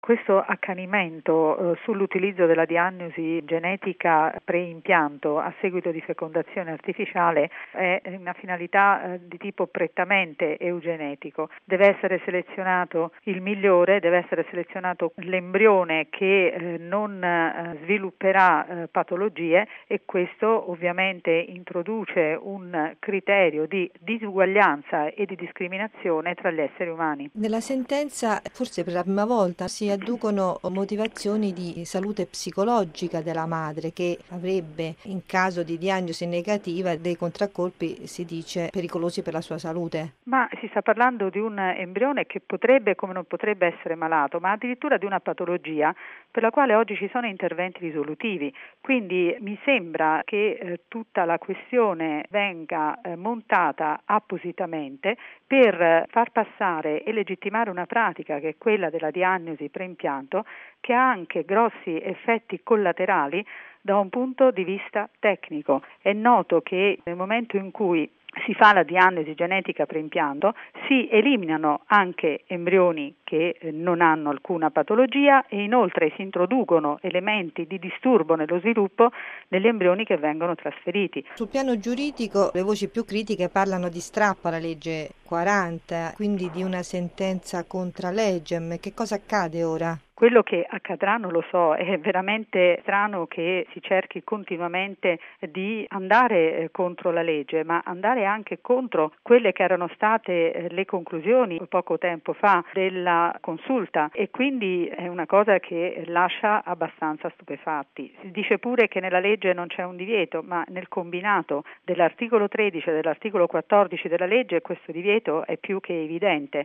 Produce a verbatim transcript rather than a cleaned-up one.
questo accanimento eh, sull'utilizzo della diagnosi genetica preimpianto a seguito di fecondazione artificiale è una finalità eh, di tipo prettamente eugenetico. Deve essere selezionato il migliore, deve essere selezionato l'embrione che eh, non eh, svilupperà eh, patologie, e questo ovviamente introduce un criterio di disuguaglianza e di discriminazione tra gli esseri umani. Nella sentenza, forse per la prima volta, si adducono motivazioni di salute psicologica della madre, che avrebbe, in caso di diagnosi negativa, dei contraccolpi, si dice, pericolosi per la sua salute. Ma si sta parlando di un embrione che potrebbe, come non potrebbe, essere malato, ma addirittura di una patologia per la quale oggi ci sono interventi risolutivi. Quindi mi sembra che eh, tutta la questione venga eh, montata appositamente per far passare e legittimare una pratica che è quella della diagnosi preimpianto, che ha anche grossi effetti collaterali da un punto di vista tecnico. È noto che nel momento in cui si fa la diagnosi genetica preimpianto, si eliminano anche embrioni che non hanno alcuna patologia e inoltre si introducono elementi di disturbo nello sviluppo degli embrioni che vengono trasferiti. Sul piano giuridico le voci più critiche parlano di strappo alla legge quaranta, quindi di una sentenza contra legem. Che cosa accade ora? Quello che accadrà non lo so, è veramente strano che si cerchi continuamente di andare contro la legge, ma andare anche contro quelle che erano state le conclusioni poco tempo fa della consulta, e quindi è una cosa che lascia abbastanza stupefatti. Si dice pure che nella legge non c'è un divieto, ma nel combinato dell'articolo tredici e dell'articolo quattordici della legge questo divieto è più che evidente.